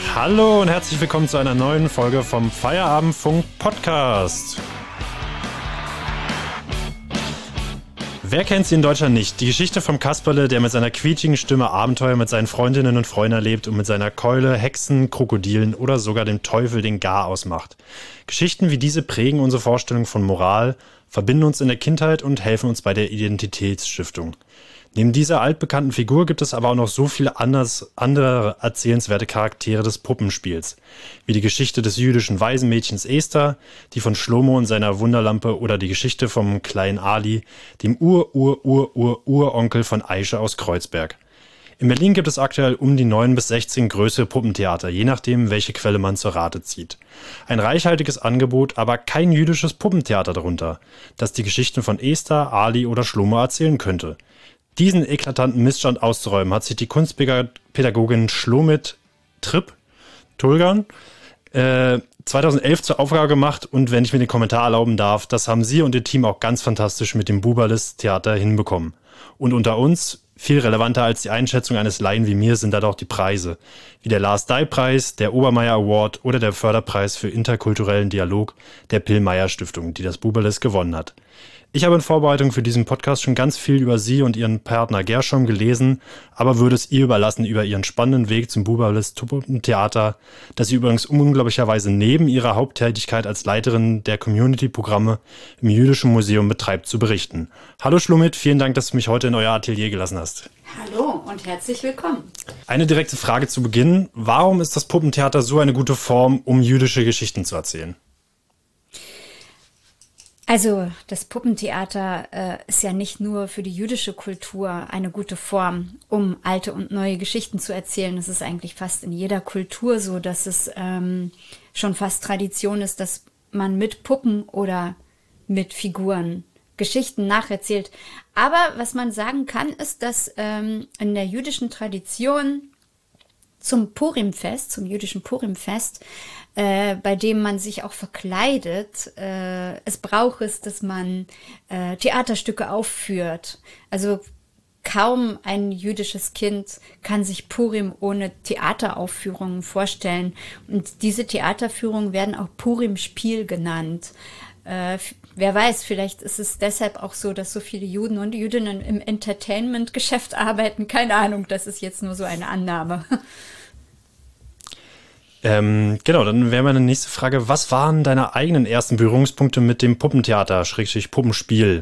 Hallo und herzlich willkommen zu einer neuen Folge vom Feierabendfunk Podcast. Wer kennt sie in Deutschland nicht? Die Geschichte vom Kasperle, der mit seiner quietschigen Stimme Abenteuer mit seinen Freundinnen und Freunden erlebt und mit seiner Keule Hexen, Krokodilen oder sogar dem Teufel den Garaus macht. Geschichten wie diese prägen unsere Vorstellung von Moral, verbinden uns in der Kindheit und helfen uns bei der Identitätsstiftung. Neben dieser altbekannten Figur gibt es aber auch noch so viele andere erzählenswerte Charaktere des Puppenspiels, wie die Geschichte des jüdischen Waisenmädchens Esther, die von Schlomo und seiner Wunderlampe oder die Geschichte vom kleinen Ali, dem Uronkel von Aische aus Kreuzberg. In Berlin gibt es aktuell um die 9 bis 16 größere Puppentheater, je nachdem, welche Quelle man zur Rate zieht. Ein reichhaltiges Angebot, aber kein jüdisches Puppentheater darunter, das die Geschichten von Esther, Ali oder Schlomo erzählen könnte. Diesen eklatanten Missstand auszuräumen, hat sich die Kunstpädagogin Shlomit Tripp-Tulgan 2011 zur Aufgabe gemacht und wenn ich mir den Kommentar erlauben darf, das haben sie und ihr Team auch ganz fantastisch mit dem Buberlist Theater hinbekommen. Und unter uns, viel relevanter als die Einschätzung eines Laien wie mir, sind da doch die Preise, wie der Lars-Dye-Preis, der Obermeier Award oder der Förderpreis für interkulturellen Dialog der Pill-Meyer-Stiftung, die das Buberlist gewonnen hat. Ich habe in Vorbereitung für diesen Podcast schon ganz viel über sie und ihren Partner Gershom gelesen, aber würde es ihr überlassen über ihren spannenden Weg zum Buberlist Theater, das sie übrigens unglaublicherweise neben ihrer Haupttätigkeit als Leiterin der Community-Programme im Jüdischen Museum betreibt, zu berichten. Hallo Shlomit, vielen Dank, dass du mich heute in euer Atelier gelassen hast. Hallo und herzlich willkommen. Eine direkte Frage zu Beginn. Warum ist das Puppentheater so eine gute Form, um jüdische Geschichten zu erzählen? Also das Puppentheater ist ja nicht nur für die jüdische Kultur eine gute Form, um alte und neue Geschichten zu erzählen. Es ist eigentlich fast in jeder Kultur so, dass es schon fast Tradition ist, dass man mit Puppen oder mit Figuren Geschichten nacherzählt. Aber was man sagen kann, ist, dass in der jüdischen Tradition zum Purimfest, zum jüdischen Purimfest, bei dem man sich auch verkleidet, es braucht es, dass man Theaterstücke aufführt. Also kaum ein jüdisches Kind kann sich Purim ohne Theateraufführungen vorstellen. Und diese Theaterführungen werden auch Purim-Spiel genannt. Wer weiß, vielleicht ist es deshalb auch so, dass so viele Juden und Jüdinnen im Entertainment-Geschäft arbeiten. Keine Ahnung, das ist jetzt nur so eine Annahme. Genau, dann wäre meine nächste Frage, was waren deine eigenen ersten Berührungspunkte mit dem Puppentheater, / Puppenspiel?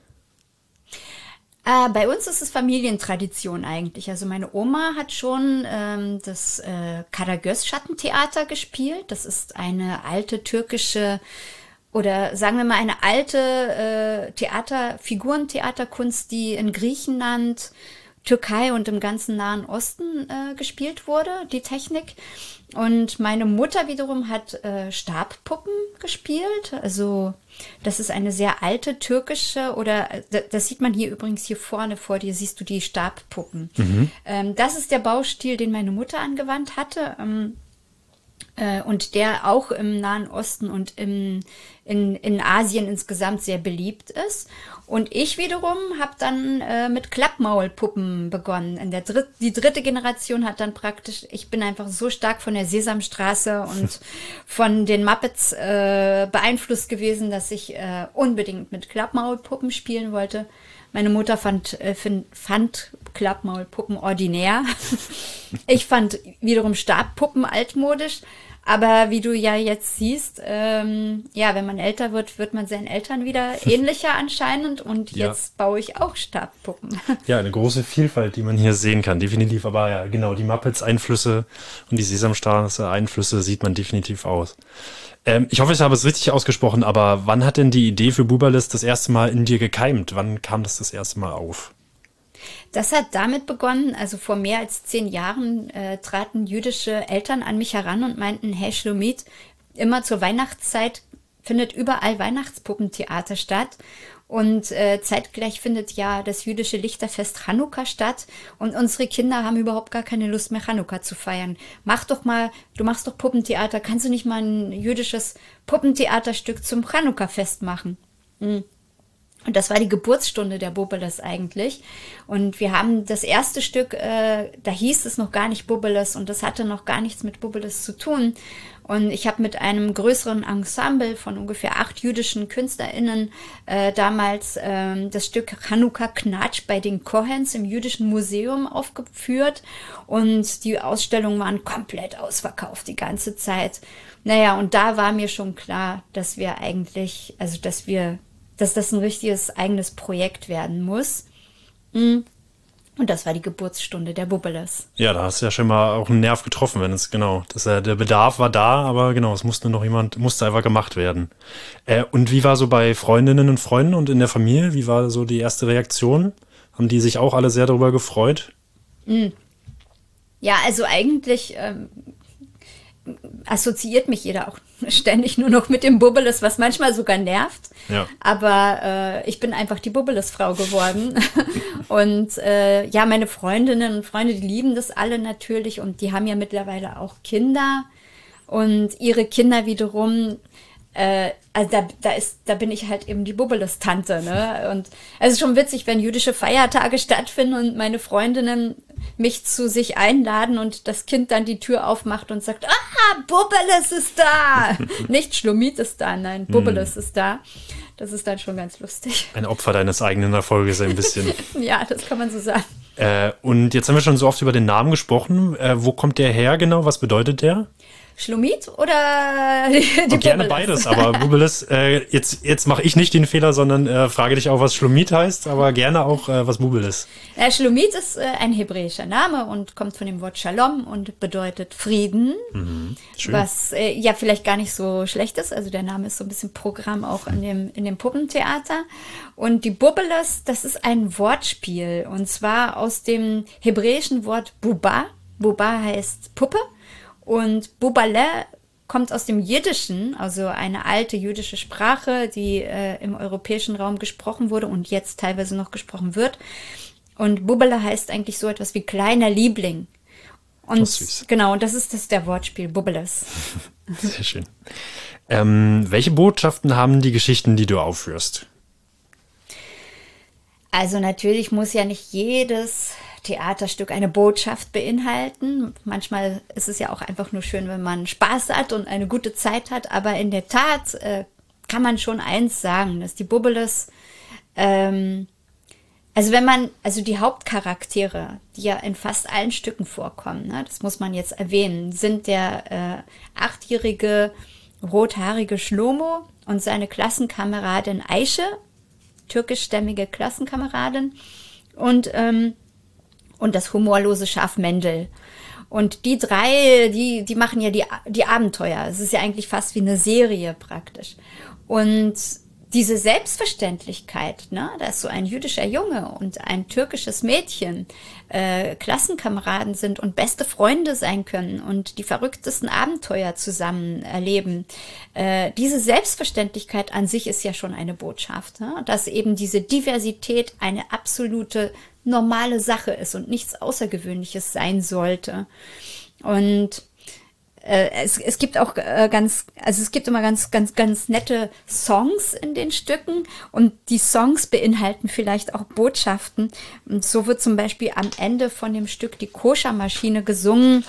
Bei uns ist es Familientradition eigentlich. Also meine Oma hat schon das Karagöz-Schattentheater gespielt. Das ist eine alte türkische oder sagen wir mal eine alte Figurentheaterkunst, die in Griechenland, Türkei und im ganzen Nahen Osten gespielt wurde, die Technik. Und meine Mutter wiederum hat Stabpuppen gespielt. Also das ist eine sehr alte türkische, oder das sieht man hier übrigens hier vorne vor dir, siehst du die Stabpuppen. Mhm. Das ist der Baustil, den meine Mutter angewandt hatte. Und der auch im Nahen Osten und in Asien insgesamt sehr beliebt ist. Und ich wiederum habe dann mit Klappmaulpuppen begonnen. Die dritte Generation hat dann praktisch, ich bin einfach so stark von der Sesamstraße und von den Muppets beeinflusst gewesen, dass ich unbedingt mit Klappmaulpuppen spielen wollte. Meine Mutter fand Klappmaulpuppen ordinär. Ich fand wiederum Stabpuppen altmodisch. Aber wie du ja jetzt siehst, wenn man älter wird, wird man seinen Eltern wieder ähnlicher anscheinend. Und jetzt baue ich auch Stabpuppen. Ja, eine große Vielfalt, die man hier sehen kann, definitiv. Aber ja, genau, die Muppets-Einflüsse und die Sesamstraße-Einflüsse sieht man definitiv aus. Ich hoffe, ich habe es richtig ausgesprochen, aber wann hat denn die Idee für Buberlist das erste Mal in dir gekeimt? Wann kam das erste Mal auf? Das hat damit begonnen, also vor mehr als 10 Jahren traten jüdische Eltern an mich heran und meinten, hey Shlomit, immer zur Weihnachtszeit findet überall Weihnachtspuppentheater statt und zeitgleich findet ja das jüdische Lichterfest Chanukka statt und unsere Kinder haben überhaupt gar keine Lust mehr Chanukka zu feiern. Du machst doch Puppentheater, kannst du nicht mal ein jüdisches Puppentheaterstück zum Chanukka-Fest machen? Und das war die Geburtsstunde der Bubbeles eigentlich. Und wir haben das erste Stück, da hieß es noch gar nicht Bubbeles und das hatte noch gar nichts mit Bubbeles zu tun. Und ich habe mit einem größeren Ensemble von ungefähr 8 jüdischen KünstlerInnen damals das Stück Chanukka Knatsch bei den Cohens im Jüdischen Museum aufgeführt. Und die Ausstellungen waren komplett ausverkauft die ganze Zeit. Naja, und da war mir schon klar, dass wir eigentlich, also dass das ein richtiges eigenes Projekt werden muss. Und das war die Geburtsstunde der Bubbeles. Ja, da hast du ja schon mal auch einen Nerv getroffen, wenn es genau, der Bedarf war da, aber genau, es musste einfach gemacht werden. Und wie war so bei Freundinnen und Freunden und in der Familie, wie war so die erste Reaktion? Haben die sich auch alle sehr darüber gefreut? Ja, also eigentlich assoziiert mich jeder auch ständig nur noch mit dem Bubbeles, was manchmal sogar nervt. Ja. Aber ich bin einfach die Bubbeles-Frau geworden. Und ja, meine Freundinnen und Freunde, die lieben das alle natürlich und die haben ja mittlerweile auch Kinder. Und ihre Kinder wiederum, also da bin ich halt eben die Bubbeles-Tante, ne? Und es ist schon witzig, wenn jüdische Feiertage stattfinden und meine Freundinnen mich zu sich einladen und das Kind dann die Tür aufmacht und sagt, Bubbeles ist da! Nicht Schlumit ist da, nein, Bubbeles ist da. Das ist dann schon ganz lustig. Ein Opfer deines eigenen Erfolges ein bisschen. Ja, das kann man so sagen. Und jetzt haben wir schon so oft über den Namen gesprochen. Wo kommt der her genau? Was bedeutet der? Schlumit oder die Bubbeles? Gerne beides, aber Bubbeles, jetzt mache ich nicht den Fehler, sondern frage dich auch, was Schlumit heißt, aber gerne auch, was Bubbeles. Schlumit ist ein hebräischer Name und kommt von dem Wort Shalom und bedeutet Frieden, Schön. Was ja vielleicht gar nicht so schlecht ist. Also der Name ist so ein bisschen Programm auch in dem Puppentheater. Und die Bubbeles, das ist ein Wortspiel und zwar aus dem hebräischen Wort Buba. Buba heißt Puppe. Und Bubale kommt aus dem Jiddischen, also eine alte jüdische Sprache, die im europäischen Raum gesprochen wurde und jetzt teilweise noch gesprochen wird. Und Bubale heißt eigentlich so etwas wie kleiner Liebling. Und süß. Genau, und das ist der Wortspiel, Bubbeles. Sehr schön. Welche Botschaften haben die Geschichten, die du aufführst? Also natürlich muss ja nicht jedes Theaterstück eine Botschaft beinhalten. Manchmal ist es ja auch einfach nur schön, wenn man Spaß hat und eine gute Zeit hat. Aber in der Tat kann man schon eins sagen, dass die Bubbeles, also die Hauptcharaktere, die ja in fast allen Stücken vorkommen, ne, das muss man jetzt erwähnen, sind der 8-jährige rothaarige Shlomo und seine Klassenkameradin Aische, türkischstämmige Klassenkameradin, und das humorlose Schaf Mendel. Und die drei, die machen ja die Abenteuer. Es ist ja eigentlich fast wie eine Serie praktisch. Und diese Selbstverständlichkeit, ne, dass so ein jüdischer Junge und ein türkisches Mädchen Klassenkameraden sind und beste Freunde sein können und die verrücktesten Abenteuer zusammen erleben. Diese Selbstverständlichkeit an sich ist ja schon eine Botschaft, ne, dass eben diese Diversität eine absolute normale Sache ist und nichts Außergewöhnliches sein sollte. Und es gibt auch es gibt immer ganz nette Songs in den Stücken und die Songs beinhalten vielleicht auch Botschaften. Und so wird zum Beispiel am Ende von dem Stück Die Koschermaschine gesungen,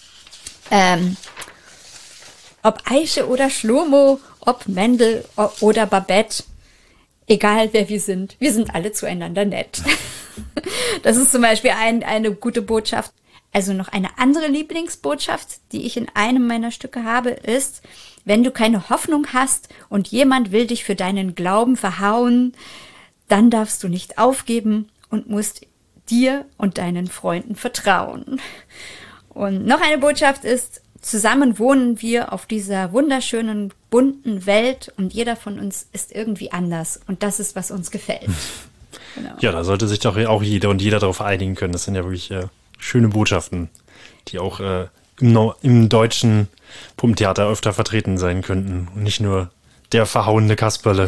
ob Aische oder Shlomo, ob Mendel oder Babette, egal wer wir sind alle zueinander nett. Das ist zum Beispiel eine gute Botschaft. Also noch eine andere Lieblingsbotschaft, die ich in einem meiner Stücke habe, ist, wenn du keine Hoffnung hast und jemand will dich für deinen Glauben verhauen, dann darfst du nicht aufgeben und musst dir und deinen Freunden vertrauen. Und noch eine Botschaft ist, zusammen wohnen wir auf dieser wunderschönen, bunten Welt und jeder von uns ist irgendwie anders. Und das ist, was uns gefällt. Genau. Ja, da sollte sich doch auch jeder darauf einigen können. Das sind ja wirklich schöne Botschaften, die auch im deutschen Puppentheater öfter vertreten sein könnten und nicht nur der verhauene Kasperle.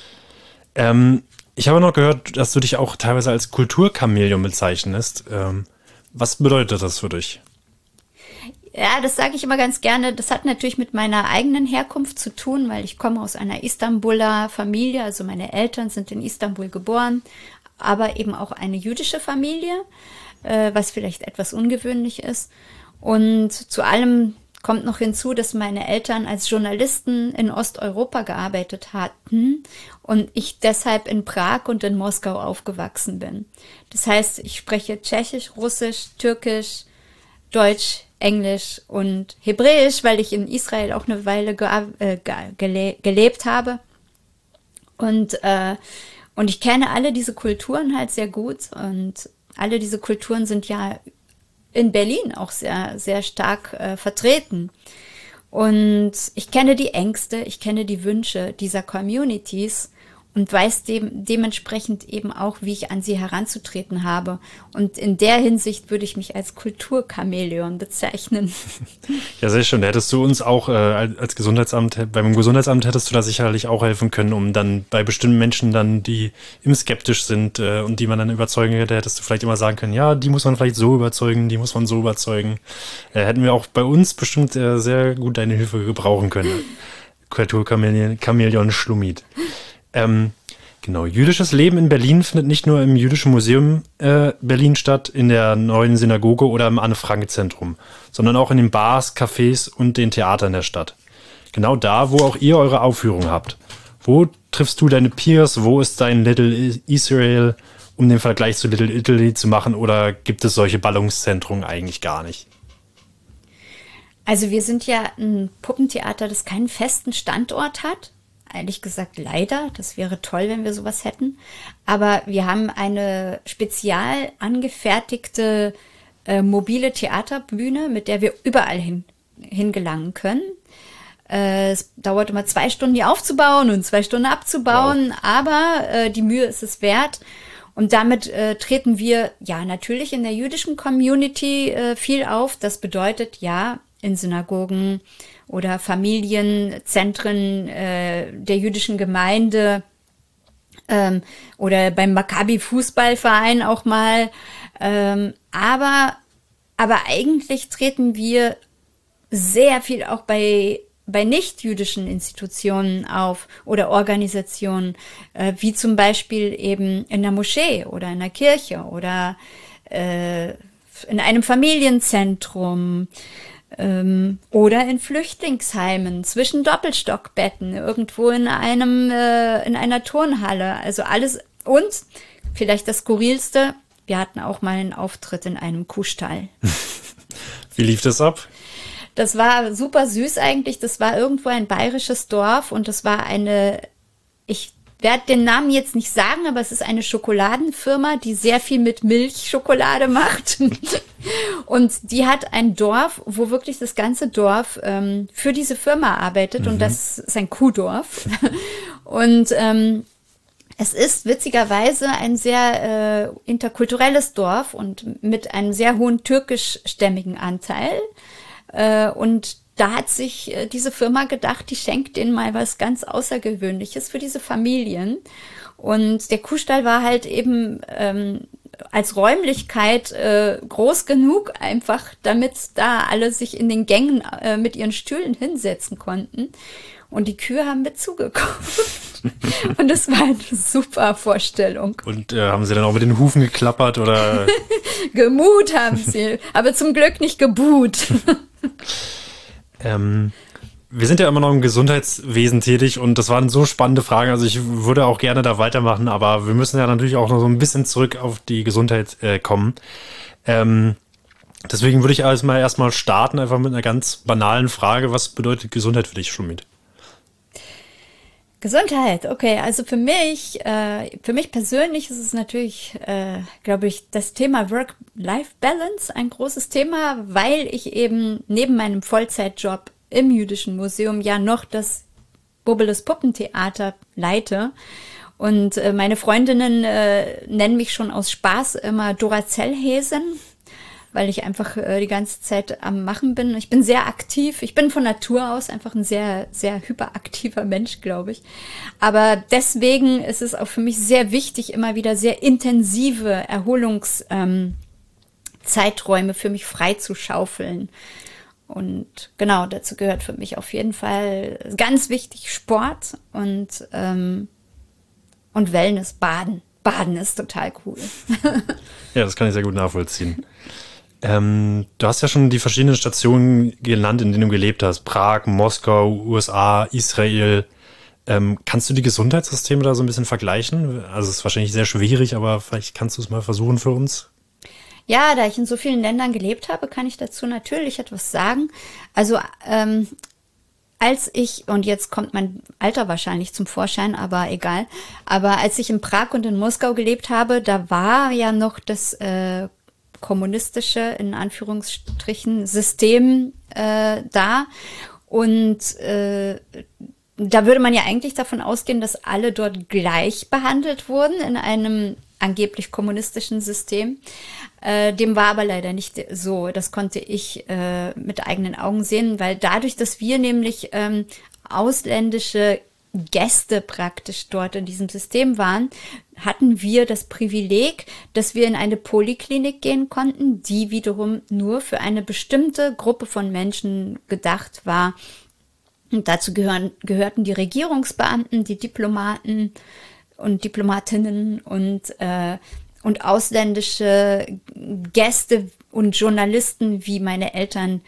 Ich habe noch gehört, dass du dich auch teilweise als Kulturchamäleon bezeichnest. Was bedeutet das für dich? Ja, das sage ich immer ganz gerne. Das hat natürlich mit meiner eigenen Herkunft zu tun, weil ich komme aus einer Istanbuler Familie. Also meine Eltern sind in Istanbul geboren, aber eben auch eine jüdische Familie, was vielleicht etwas ungewöhnlich ist. Und zu allem kommt noch hinzu, dass meine Eltern als Journalisten in Osteuropa gearbeitet hatten und ich deshalb in Prag und in Moskau aufgewachsen bin. Das heißt, ich spreche Tschechisch, Russisch, Türkisch, Deutsch, Englisch und Hebräisch, weil ich in Israel auch eine Weile gelebt habe. Und ich kenne alle diese Kulturen halt sehr gut. Und alle diese Kulturen sind ja in Berlin auch sehr, sehr stark vertreten. Und ich kenne die Ängste, ich kenne die Wünsche dieser Communities und weiß dementsprechend eben auch, wie ich an sie heranzutreten habe. Und in der Hinsicht würde ich mich als Kulturchamäleon bezeichnen. Ja, sehr schön. Da hättest du uns auch als Gesundheitsamt, beim Gesundheitsamt hättest du da sicherlich auch helfen können, um dann bei bestimmten Menschen dann, die eben skeptisch sind und die man dann überzeugen hätte, hättest du vielleicht immer sagen können, ja, die muss man vielleicht so überzeugen, die muss man so überzeugen. Hätten wir auch bei uns bestimmt sehr gut deine Hilfe gebrauchen können. Kulturchamäleon Schlumid. Genau, jüdisches Leben in Berlin findet nicht nur im Jüdischen Museum Berlin statt, in der neuen Synagoge oder im Anne-Frank-Zentrum, sondern auch in den Bars, Cafés und den Theatern der Stadt. Genau da, wo auch ihr eure Aufführung habt. Wo triffst du deine Peers? Wo ist dein Little Israel, um den Vergleich zu Little Italy zu machen? Oder gibt es solche Ballungszentren eigentlich gar nicht? Also wir sind ja ein Puppentheater, das keinen festen Standort hat. Ehrlich gesagt leider, das wäre toll, wenn wir sowas hätten. Aber wir haben eine spezial angefertigte mobile Theaterbühne, mit der wir überall hingelangen können. Es dauert immer 2 Stunden, die aufzubauen und 2 Stunden abzubauen, wow. Aber die Mühe ist es wert. Und damit treten wir ja natürlich in der jüdischen Community viel auf. Das bedeutet ja in Synagogen oder Familienzentren der jüdischen Gemeinde oder beim Maccabi-Fußballverein auch mal. Aber eigentlich treten wir sehr viel auch bei nicht-jüdischen Institutionen auf oder Organisationen, wie zum Beispiel eben in der Moschee oder in der Kirche oder in einem Familienzentrum. Oder in Flüchtlingsheimen, zwischen Doppelstockbetten, irgendwo in einer Turnhalle. Also alles. Und vielleicht das Skurrilste, wir hatten auch mal einen Auftritt in einem Kuhstall. Wie lief das ab? Das war super süß eigentlich. Das war irgendwo ein bayerisches Dorf und das war ich werde den Namen jetzt nicht sagen, aber es ist eine Schokoladenfirma, die sehr viel mit Milchschokolade macht. Und die hat ein Dorf, wo wirklich das ganze Dorf für diese Firma arbeitet. Und das ist ein Kuhdorf. Und es ist witzigerweise ein sehr interkulturelles Dorf und mit einem sehr hohen türkischstämmigen Anteil. Und da hat sich diese Firma gedacht, die schenkt denen mal was ganz Außergewöhnliches für diese Familien. Und der Kuhstall war halt eben als Räumlichkeit groß genug, einfach damit da alle sich in den Gängen mit ihren Stühlen hinsetzen konnten. Und die Kühe haben mit zugeguckt. Und das war eine super Vorstellung. Und haben sie dann auch mit den Hufen geklappert oder? Gemut haben sie, aber zum Glück nicht gebuht. Wir sind ja immer noch im Gesundheitswesen tätig und das waren so spannende Fragen. Also ich würde auch gerne da weitermachen, aber wir müssen ja natürlich auch noch so ein bisschen zurück auf die Gesundheit kommen. Deswegen würde ich erstmal starten, einfach mit einer ganz banalen Frage. Was bedeutet Gesundheit für dich, Schlumid? Gesundheit, okay. Also für mich persönlich ist es natürlich, glaube ich, das Thema Work-Life-Balance ein großes Thema, weil ich eben neben meinem Vollzeitjob im Jüdischen Museum ja noch das Bobeles Puppentheater leite. Und meine Freundinnen nennen mich schon aus Spaß immer Duracell-Häsin, weil ich einfach die ganze Zeit am Machen bin. Ich bin sehr aktiv. Ich bin von Natur aus einfach ein sehr, sehr hyperaktiver Mensch, glaube ich. Aber deswegen ist es auch für mich sehr wichtig, immer wieder sehr intensive Erholungszeiträume für mich frei zu schaufeln. Und genau, dazu gehört für mich auf jeden Fall ganz wichtig Sport und Wellness, Baden. Baden ist total cool. Ja, das kann ich sehr gut nachvollziehen. Du hast ja schon die verschiedenen Stationen genannt, in denen du gelebt hast. Prag, Moskau, USA, Israel. Kannst du die Gesundheitssysteme da so ein bisschen vergleichen? Also es ist wahrscheinlich sehr schwierig, aber vielleicht kannst du es mal versuchen für uns. Ja, da ich in so vielen Ländern gelebt habe, kann ich dazu natürlich etwas sagen. Also und jetzt kommt mein Alter wahrscheinlich zum Vorschein, aber egal. Aber als ich in Prag und in Moskau gelebt habe, da war ja noch das kommunistische, in Anführungsstrichen, System da. Und da würde man ja eigentlich davon ausgehen, dass alle dort gleich behandelt wurden in einem angeblich kommunistischen System. Dem war aber leider nicht so. Das konnte ich mit eigenen Augen sehen, weil dadurch, dass wir nämlich ausländische Gäste praktisch dort in diesem System waren, hatten wir das Privileg, dass wir in eine Poliklinik gehen konnten, die wiederum nur für eine bestimmte Gruppe von Menschen gedacht war. Und dazu gehörten die Regierungsbeamten, die Diplomaten und Diplomatinnen und ausländische Gäste und Journalisten wie meine Eltern.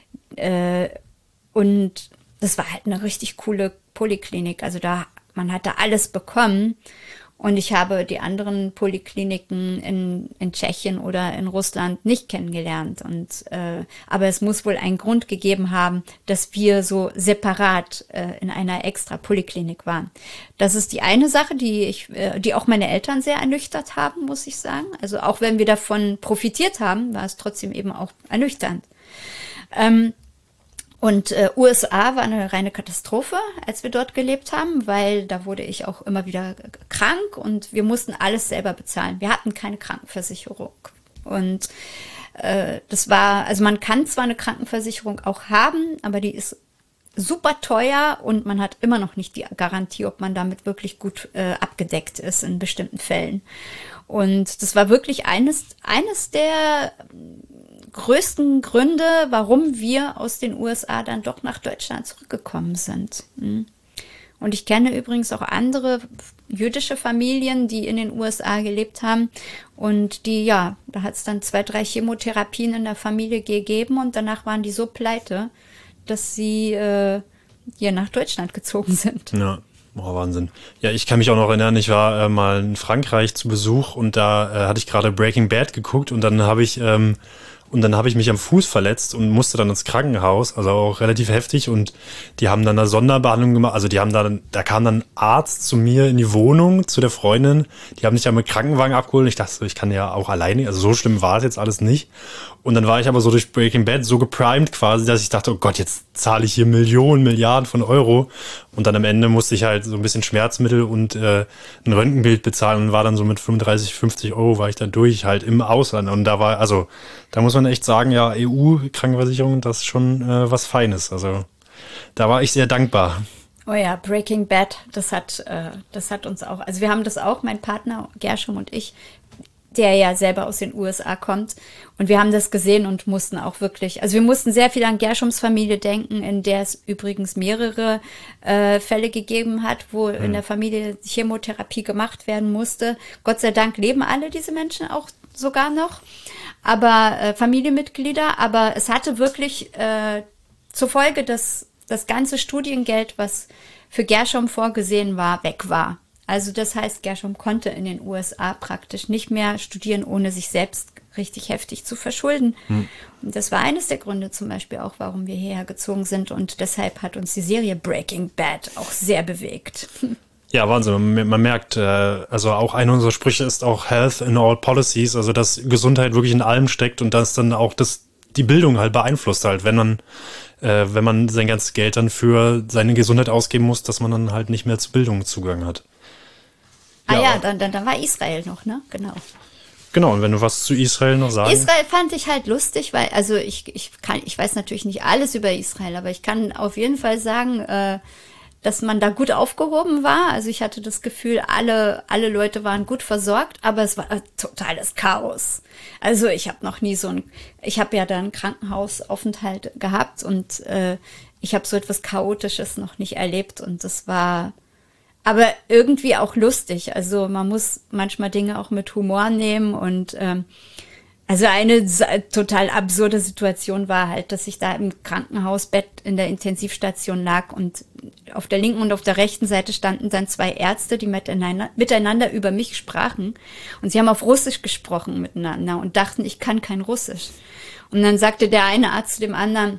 Und das war halt eine richtig coole Poliklinik. Also man hat da alles bekommen. Und ich habe die anderen Polikliniken in Tschechien oder in Russland nicht kennengelernt. Aber es muss wohl einen Grund gegeben haben, dass wir so separat in einer extra Poliklinik waren. Das ist die eine Sache, die auch meine Eltern sehr ernüchtert haben, muss ich sagen. Also auch wenn wir davon profitiert haben, war es trotzdem eben auch ernüchternd. Und USA war eine reine Katastrophe, als wir dort gelebt haben, weil da wurde ich auch immer wieder krank und wir mussten alles selber bezahlen. Wir hatten keine Krankenversicherung. Und also man kann zwar eine Krankenversicherung auch haben, aber die ist super teuer und man hat immer noch nicht die Garantie, ob man damit wirklich gut abgedeckt ist in bestimmten Fällen. Und das war wirklich eines der größten Gründe, warum wir aus den USA dann doch nach Deutschland zurückgekommen sind. Und ich kenne übrigens auch andere jüdische Familien, die in den USA gelebt haben und da hat es dann 2, 3 Chemotherapien in der Familie gegeben und danach waren die so pleite, dass sie hier nach Deutschland gezogen sind. Ja. Oh, Wahnsinn. Ja, ich kann mich auch noch erinnern, ich war mal in Frankreich zu Besuch und da hatte ich gerade Breaking Bad geguckt und dann habe ich mich am Fuß verletzt und musste dann ins Krankenhaus, also auch relativ heftig und die haben dann eine Sonderbehandlung gemacht, also da kam dann ein Arzt zu mir in die Wohnung, zu der Freundin, die haben mich ja mit Krankenwagen abgeholt, ich dachte so, ich kann ja auch alleine, also so schlimm war es jetzt alles nicht und dann war ich aber so durch Breaking Bad so geprimed quasi, dass ich dachte, oh Gott, jetzt zahle ich hier Millionen, Milliarden von Euro und dann am Ende musste ich halt so ein bisschen Schmerzmittel und ein Röntgenbild bezahlen und war dann so mit 35, 50 Euro war ich dann durch, halt im Ausland und da muss man echt sagen, ja, EU-Krankenversicherung, das ist schon was Feines. Also da war ich sehr dankbar. Oh ja, Breaking Bad, das hat uns auch, also wir haben das auch, mein Partner Gershom und ich, der ja selber aus den USA kommt. Und wir haben das gesehen und mussten auch wirklich, also wir mussten sehr viel an Gershoms Familie denken, in der es übrigens mehrere Fälle gegeben hat, wo in der Familie Chemotherapie gemacht werden musste. Gott sei Dank leben alle diese Menschen auch sogar noch, aber Familienmitglieder. Aber es hatte wirklich zur Folge, dass das ganze Studiengeld, was für Gershom vorgesehen war, weg war. Also das heißt, Gershom konnte in den USA praktisch nicht mehr studieren, ohne sich selbst richtig heftig zu verschulden. Und das war eines der Gründe zum Beispiel auch, warum wir hierher gezogen sind. Und deshalb hat uns die Serie Breaking Bad auch sehr bewegt. Ja, Wahnsinn. Man merkt, also auch einer unserer Sprüche ist auch Health in all policies, also dass Gesundheit wirklich in allem steckt und dass dann auch die Bildung halt beeinflusst halt, wenn man sein ganzes Geld dann für seine Gesundheit ausgeben muss, dass man dann halt nicht mehr zur Bildung Zugang hat. Dann war Israel noch, ne? Genau, und wenn du was zu Israel noch sagen? Israel fand ich halt lustig, weil, also ich weiß natürlich nicht alles über Israel, aber ich kann auf jeden Fall sagen, dass man da gut aufgehoben war. Also ich hatte das Gefühl, alle Leute waren gut versorgt, aber es war totales Chaos. Also ich habe noch nie ich habe ja da einen Krankenhausaufenthalt gehabt und ich habe so etwas Chaotisches noch nicht erlebt und das war aber irgendwie auch lustig. Also man muss manchmal Dinge auch mit Humor nehmen und also eine total absurde Situation war halt, dass ich da im Krankenhausbett in der Intensivstation lag und auf der linken und auf der rechten Seite standen dann 2 Ärzte, die miteinander über mich sprachen und sie haben auf Russisch gesprochen miteinander und dachten, ich kann kein Russisch. Und dann sagte der eine Arzt zu dem anderen,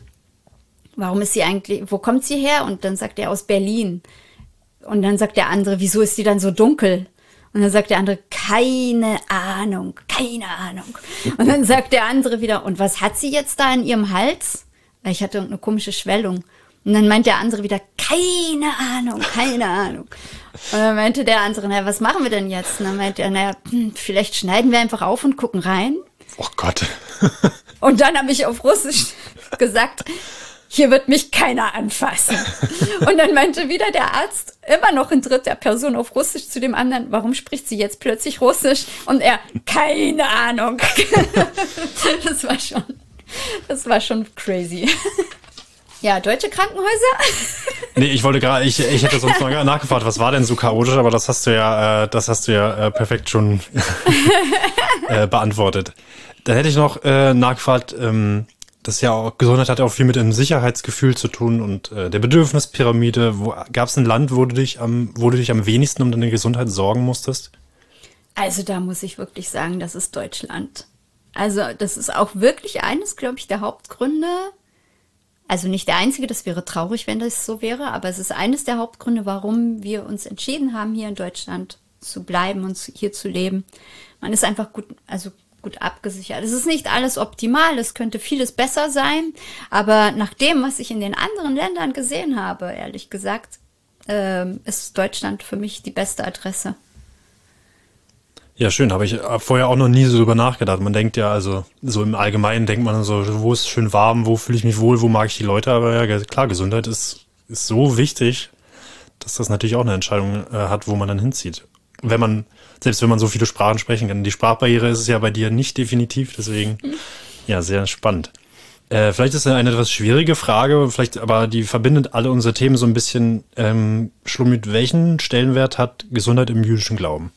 wo kommt sie her? Und dann sagt er, aus Berlin. Und dann sagt der andere, wieso ist die dann so dunkel? Und dann sagt der andere, keine Ahnung. Und dann sagt der andere wieder, und was hat sie jetzt da in ihrem Hals? Ich hatte eine komische Schwellung. Und dann meint der andere wieder, keine Ahnung. Und dann meinte der andere, naja, was machen wir denn jetzt? Und dann meinte er, naja, vielleicht schneiden wir einfach auf und gucken rein. Oh Gott. Und dann habe ich auf Russisch gesagt, hier wird mich keiner anfassen. Und dann meinte wieder der Arzt, immer noch in dritter Person auf Russisch zu dem anderen, warum spricht sie jetzt plötzlich Russisch? Und er, keine Ahnung. Das war schon crazy. Ja, deutsche Krankenhäuser? Nee, ich hätte sonst noch nachgefragt, was war denn so chaotisch, aber das hast du ja perfekt schon beantwortet. Dann hätte ich noch nachgefragt, das ja auch, Gesundheit hat ja auch viel mit dem Sicherheitsgefühl zu tun und der Bedürfnispyramide. Gab es ein Land, wo du dich am wenigsten um deine Gesundheit sorgen musstest? Also da muss ich wirklich sagen, das ist Deutschland. Also das ist auch wirklich eines, glaube ich, der Hauptgründe. Also nicht der einzige, das wäre traurig, wenn das so wäre, aber es ist eines der Hauptgründe, warum wir uns entschieden haben, hier in Deutschland zu bleiben und hier zu leben. Man ist einfach gut abgesichert. Es ist nicht alles optimal, es könnte vieles besser sein, aber nach dem, was ich in den anderen Ländern gesehen habe, ehrlich gesagt, ist Deutschland für mich die beste Adresse. Ja, schön, habe ich vorher auch noch nie so drüber nachgedacht. Man denkt ja, also so im Allgemeinen denkt man so, wo ist es schön warm, wo fühle ich mich wohl, wo mag ich die Leute, aber ja klar, Gesundheit ist so wichtig, dass das natürlich auch eine Entscheidung hat, wo man dann hinzieht. Selbst wenn man so viele Sprachen sprechen kann. Die Sprachbarriere ist es ja bei dir nicht definitiv, deswegen ja, sehr spannend. Vielleicht ist eine etwas schwierige Frage, aber die verbindet alle unsere Themen so ein bisschen. Schlumit, welchen Stellenwert hat Gesundheit im jüdischen Glauben?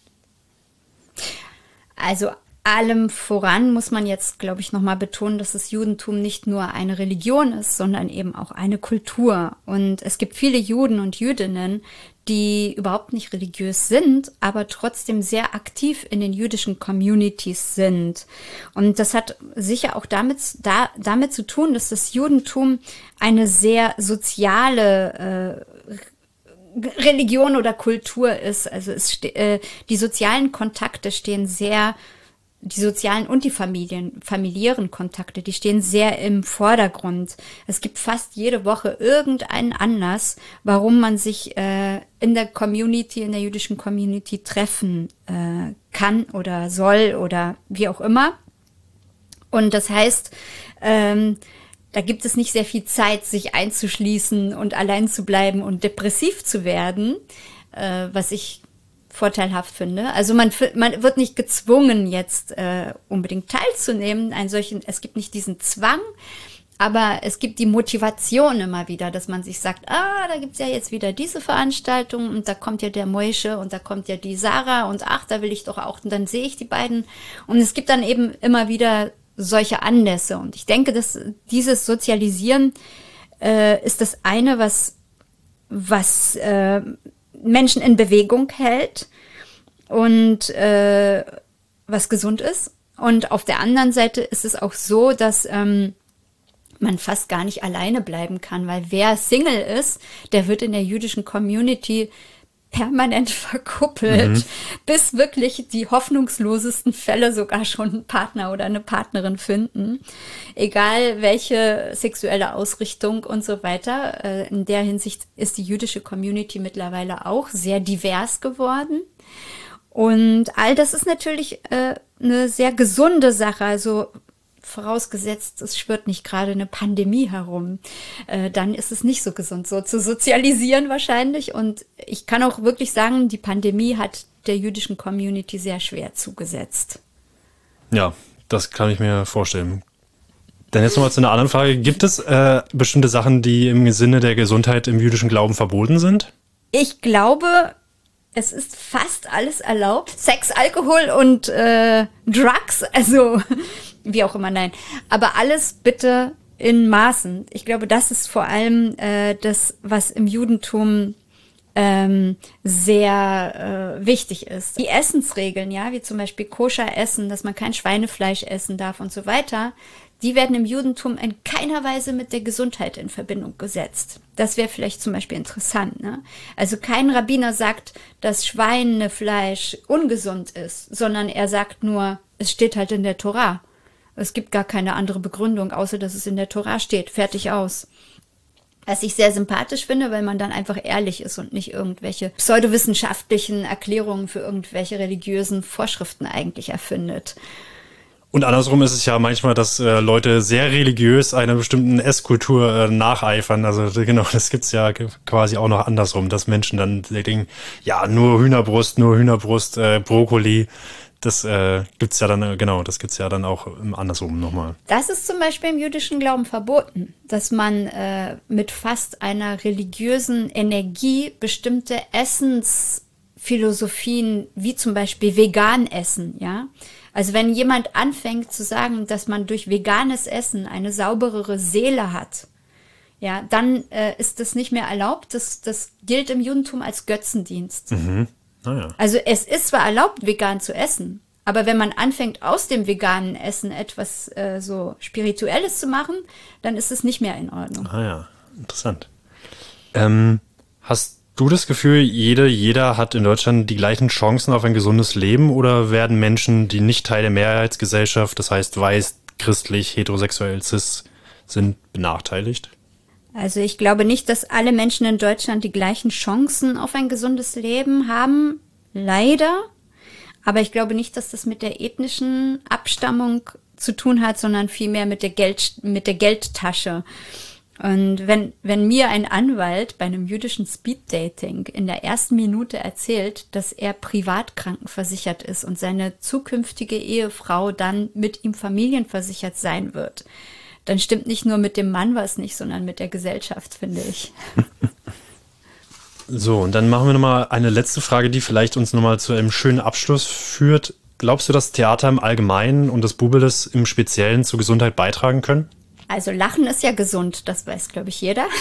Also allem voran muss man jetzt, glaube ich, nochmal betonen, dass das Judentum nicht nur eine Religion ist, sondern eben auch eine Kultur. Und es gibt viele Juden und Jüdinnen, die überhaupt nicht religiös sind, aber trotzdem sehr aktiv in den jüdischen Communities sind. Und das hat sicher auch damit zu tun, dass das Judentum eine sehr soziale Religion oder Kultur ist. Also die sozialen Kontakte stehen sehr, die sozialen und die familiären Kontakte, die stehen sehr im Vordergrund. Es gibt fast jede Woche irgendeinen Anlass, warum man sich in der jüdischen Community treffen kann oder soll oder wie auch immer. Und das heißt, da gibt es nicht sehr viel Zeit, sich einzuschließen und allein zu bleiben und depressiv zu werden, was ich vorteilhaft finde. Also man wird nicht gezwungen, jetzt unbedingt teilzunehmen. Es gibt nicht diesen Zwang, aber es gibt die Motivation immer wieder, dass man sich sagt, da gibt's ja jetzt wieder diese Veranstaltung und da kommt ja der Moishe und da kommt ja die Sarah und da will ich doch auch und dann sehe ich die beiden. Und es gibt dann eben immer wieder solche Anlässe. Und ich denke, dass dieses Sozialisieren ist das eine, was Menschen in Bewegung hält und was gesund ist. Und auf der anderen Seite ist es auch so, dass man fast gar nicht alleine bleiben kann, weil wer Single ist, der wird in der jüdischen Community permanent verkuppelt, bis wirklich die hoffnungslosesten Fälle sogar schon einen Partner oder eine Partnerin finden. Egal welche sexuelle Ausrichtung und so weiter. In der Hinsicht ist die jüdische Community mittlerweile auch sehr divers geworden. Und all das ist natürlich eine sehr gesunde Sache. Also vorausgesetzt, es schwirrt nicht gerade eine Pandemie herum, dann ist es nicht so gesund, so zu sozialisieren wahrscheinlich. Und ich kann auch wirklich sagen, die Pandemie hat der jüdischen Community sehr schwer zugesetzt. Ja, das kann ich mir vorstellen. Dann jetzt nochmal zu einer anderen Frage. Gibt es bestimmte Sachen, die im Sinne der Gesundheit im jüdischen Glauben verboten sind? Ich glaube, es ist fast alles erlaubt. Sex, Alkohol und Drugs, also wie auch immer, nein. Aber alles bitte in Maßen. Ich glaube, das ist vor allem das, was im Judentum sehr wichtig ist. Die Essensregeln, ja, wie zum Beispiel koscher essen, dass man kein Schweinefleisch essen darf und so weiter, die werden im Judentum in keiner Weise mit der Gesundheit in Verbindung gesetzt. Das wäre vielleicht zum Beispiel interessant, ne? Also kein Rabbiner sagt, dass Schweinefleisch ungesund ist, sondern er sagt nur, es steht halt in der Tora. Es gibt gar keine andere Begründung, außer dass es in der Tora steht. Fertig aus. Was ich sehr sympathisch finde, weil man dann einfach ehrlich ist und nicht irgendwelche pseudowissenschaftlichen Erklärungen für irgendwelche religiösen Vorschriften eigentlich erfindet. Und andersrum ist es ja manchmal, dass Leute sehr religiös einer bestimmten Esskultur nacheifern. Also genau, das gibt's ja quasi auch noch andersrum, dass Menschen dann denken, ja, nur Hühnerbrust, Brokkoli. Das gibt's ja dann, genau, das gibt's ja dann auch andersrum nochmal. Das ist zum Beispiel im jüdischen Glauben verboten, dass man mit fast einer religiösen Energie bestimmte Essensphilosophien, wie zum Beispiel vegan essen, ja. Also wenn jemand anfängt zu sagen, dass man durch veganes Essen eine sauberere Seele hat, ja, dann ist das nicht mehr erlaubt. Das gilt im Judentum als Götzendienst. Mhm. Ja. Also es ist zwar erlaubt, vegan zu essen, aber wenn man anfängt, aus dem veganen Essen etwas so Spirituelles zu machen, dann ist es nicht mehr in Ordnung. Ah ja, interessant. Hast du das Gefühl, jeder hat in Deutschland die gleichen Chancen auf ein gesundes Leben oder werden Menschen, die nicht Teil der Mehrheitsgesellschaft, das heißt weiß, christlich, heterosexuell, cis, sind, benachteiligt? Also ich glaube nicht, dass alle Menschen in Deutschland die gleichen Chancen auf ein gesundes Leben haben, leider. Aber ich glaube nicht, dass das mit der ethnischen Abstammung zu tun hat, sondern vielmehr mit der Geldtasche. Und wenn mir ein Anwalt bei einem jüdischen Speeddating in der ersten Minute erzählt, dass er privat krankenversichert ist und seine zukünftige Ehefrau dann mit ihm familienversichert sein wird, dann stimmt nicht nur mit dem Mann was nicht, sondern mit der Gesellschaft, finde ich. So, und dann machen wir nochmal eine letzte Frage, die vielleicht uns nochmal zu einem schönen Abschluss führt. Glaubst du, dass Theater im Allgemeinen und das Bubeles im Speziellen zur Gesundheit beitragen können? Also Lachen ist ja gesund, das weiß, glaube ich, jeder.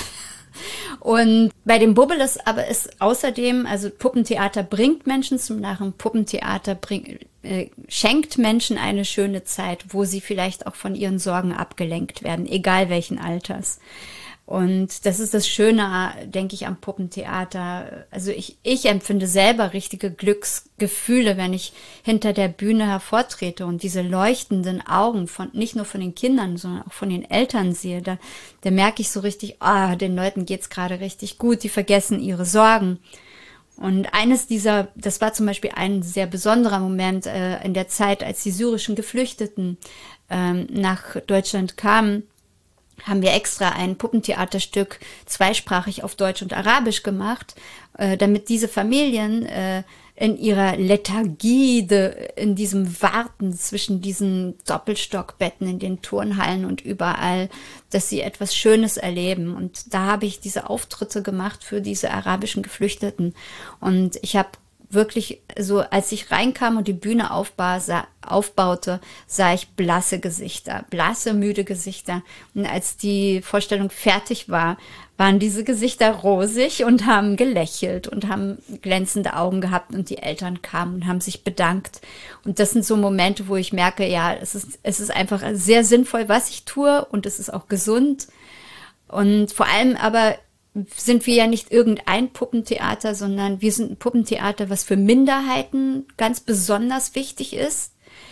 Und bei dem Bubeles aber ist außerdem, also Puppentheater bringt Menschen zum Lachen, Puppentheater schenkt Menschen eine schöne Zeit, wo sie vielleicht auch von ihren Sorgen abgelenkt werden, egal welchen Alters. Und das ist das Schöne, denke ich, am Puppentheater. Also ich empfinde selber richtige Glücksgefühle, wenn ich hinter der Bühne hervortrete und diese leuchtenden Augen nicht nur von den Kindern, sondern auch von den Eltern sehe. Da merke ich so richtig, den Leuten geht's gerade richtig gut, die vergessen ihre Sorgen. Und das war zum Beispiel ein sehr besonderer Moment in der Zeit, als die syrischen Geflüchteten nach Deutschland kamen, haben wir extra ein Puppentheaterstück zweisprachig auf Deutsch und Arabisch gemacht, damit diese Familien in ihrer Lethargie, in diesem Warten zwischen diesen Doppelstockbetten in den Turnhallen und überall, dass sie etwas Schönes erleben. Und da habe ich diese Auftritte gemacht für diese arabischen Geflüchteten. Und ich habe wirklich so, als ich reinkam und die Bühne aufbaute, sah ich blasse Gesichter, blasse, müde Gesichter. Und als die Vorstellung fertig war, waren diese Gesichter rosig und haben gelächelt und haben glänzende Augen gehabt und die Eltern kamen und haben sich bedankt. Und das sind so Momente, wo ich merke, ja, es ist einfach sehr sinnvoll, was ich tue und es ist auch gesund. Und vor allem aber sind wir ja nicht irgendein Puppentheater, sondern wir sind ein Puppentheater, was für Minderheiten ganz besonders wichtig ist,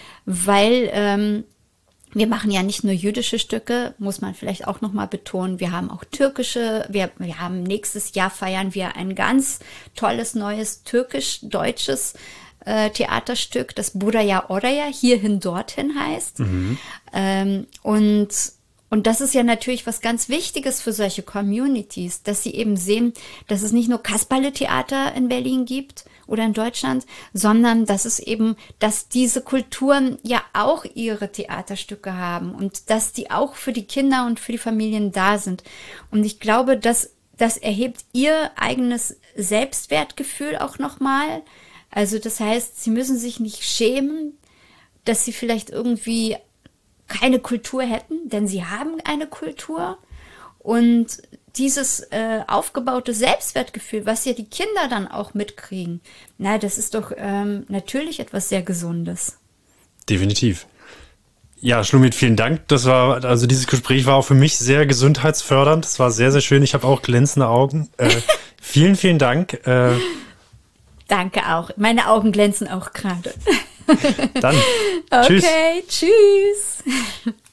weil wir machen ja nicht nur jüdische Stücke, muss man vielleicht auch nochmal betonen, wir haben auch türkische, wir haben nächstes Jahr feiern wir ein ganz tolles neues türkisch-deutsches Theaterstück, das Buraya Oraya, hierhin, dorthin heißt. Und das ist ja natürlich was ganz Wichtiges für solche Communities, dass sie eben sehen, dass es nicht nur Kasperle-Theater in Berlin gibt oder in Deutschland, sondern dass diese Kulturen ja auch ihre Theaterstücke haben und dass die auch für die Kinder und für die Familien da sind. Und ich glaube, das erhebt ihr eigenes Selbstwertgefühl auch nochmal. Also das heißt, sie müssen sich nicht schämen, dass sie vielleicht irgendwie keine Kultur hätten, denn sie haben eine Kultur. Und dieses aufgebaute Selbstwertgefühl, was ja die Kinder dann auch mitkriegen, das ist doch natürlich etwas sehr Gesundes. Definitiv. Ja, Shlomit, vielen Dank. Dieses Gespräch war auch für mich sehr gesundheitsfördernd. Es war sehr, sehr schön. Ich habe auch glänzende Augen. Vielen, vielen Dank. Danke auch. Meine Augen glänzen auch gerade. Dann, tschüss. Okay, tschüss.